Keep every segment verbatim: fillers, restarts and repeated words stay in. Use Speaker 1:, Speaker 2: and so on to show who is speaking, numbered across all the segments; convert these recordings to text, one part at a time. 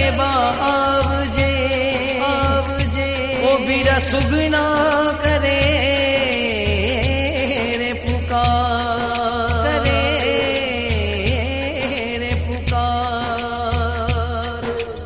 Speaker 1: बावजे आवजे ओ बीरा सुगना करे रे पुकार करे रे पुकार।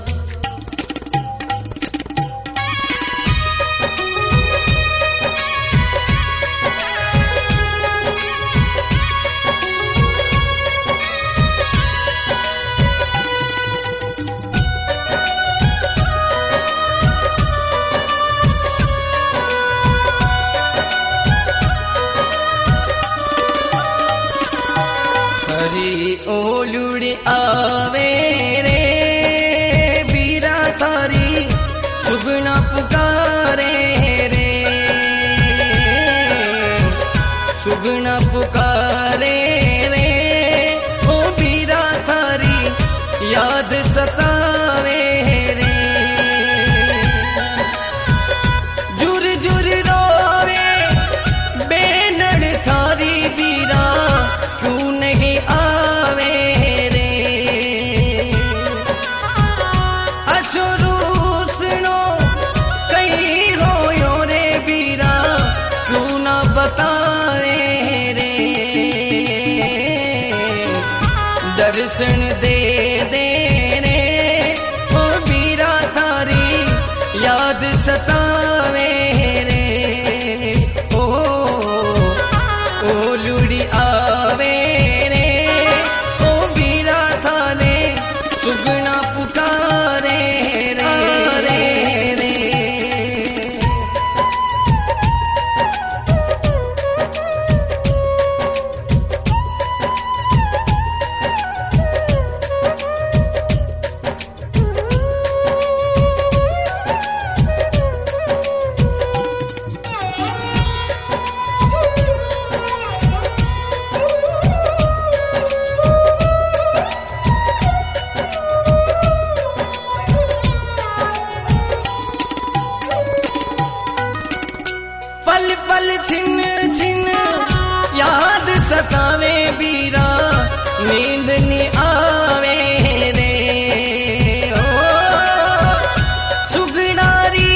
Speaker 1: हरी ओलुड़ आवे रे बीरा थारी सुगना पुकारे रे सुगना पुकारे रे ओ बीरा थारी याद सतावे रे जुर जुर रोवे बेनड़ थारी बीरा क्यों नहीं आवे रे अशुरू सुनो कई रोयो रे बीरा क्यों ना बताए रे दर्शन दे दे रे ओ बीरा थारी याद सतावे रे ओ ओ लुड़ी आवे रे ओ बीरा थाने सुगना पुकारे रे रे रे। पल पल छिन छिन याद सतावे बीरा नींद नहीं आवे रे ओ सुगनारी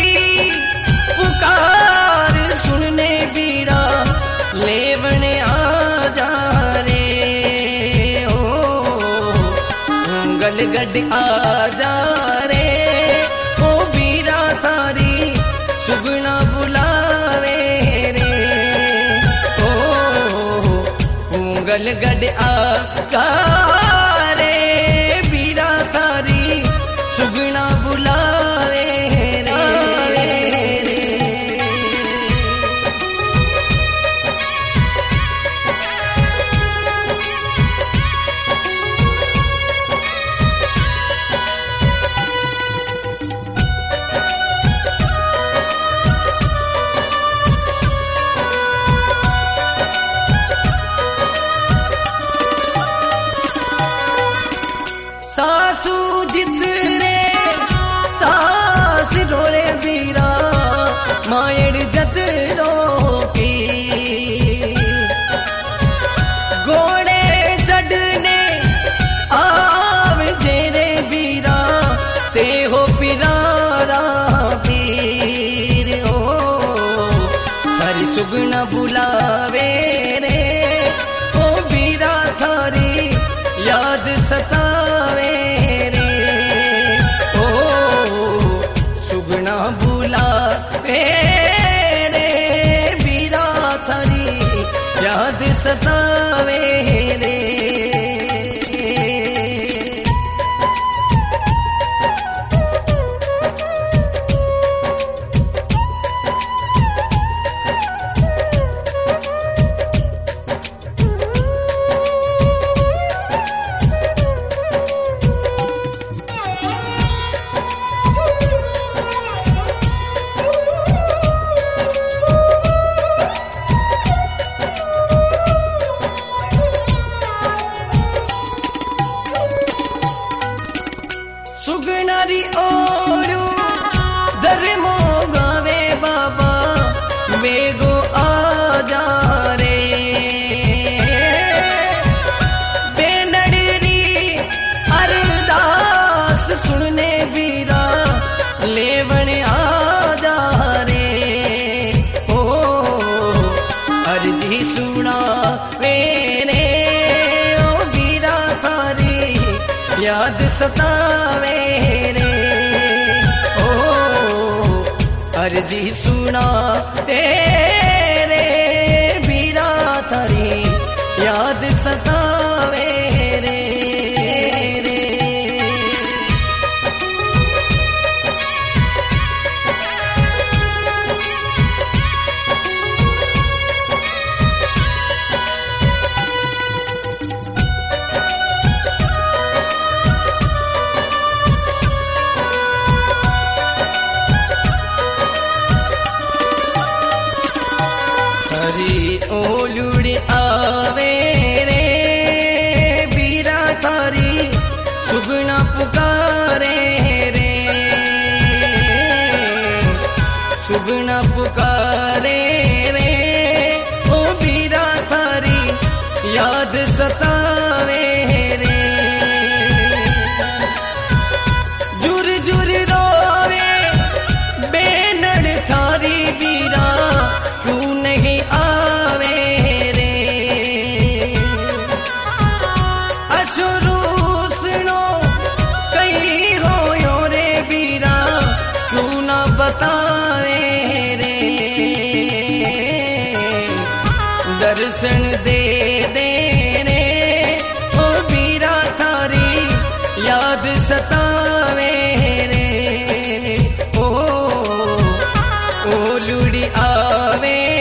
Speaker 1: पुकार सुनने बीरा लेवने आ जा रे ओ गलगड आ जा रे ओ बीरा थारी सुगना बुलावे रे ओ गलगड आ रे बीरा थारी सुगना बुलावे रे रे रे। सासू जित रे सास रोरे बीरा मायड़ जत रोकी घोड़े चढ़ने आव जेरे बीरा ते हो पिरारा पीर ओ थारी सुगना बुलावे रे ओ बीरा थारी याद सतावे रे ओ सुगना बुलावे रे बीरा थारी याद सतावे रे। सुगनारी ओरू धर्मो गावे बाबा वेगो आ जा रे बेनडरी अरदास सुनने भी सतावे रे। ओ अर्जी सुना तेरे बीरा थारी याद सतावे रे। ओलुड़ आवे रे बीरा थारी सुगना पुकारे रे। सुगना पुकारे रे ओ बीरा थारी याद सतावे रे। जुर जुर रोवे बेनड़ थारी बीरा क्यों नहीं आवे रे। अशुरू सुनो कहीं हो रे बीरा क्यों ना बताए रे। दर्शन दे दे रे ओ बीरा थारी याद सतावे रे। ओ ओ लुड़ी आवे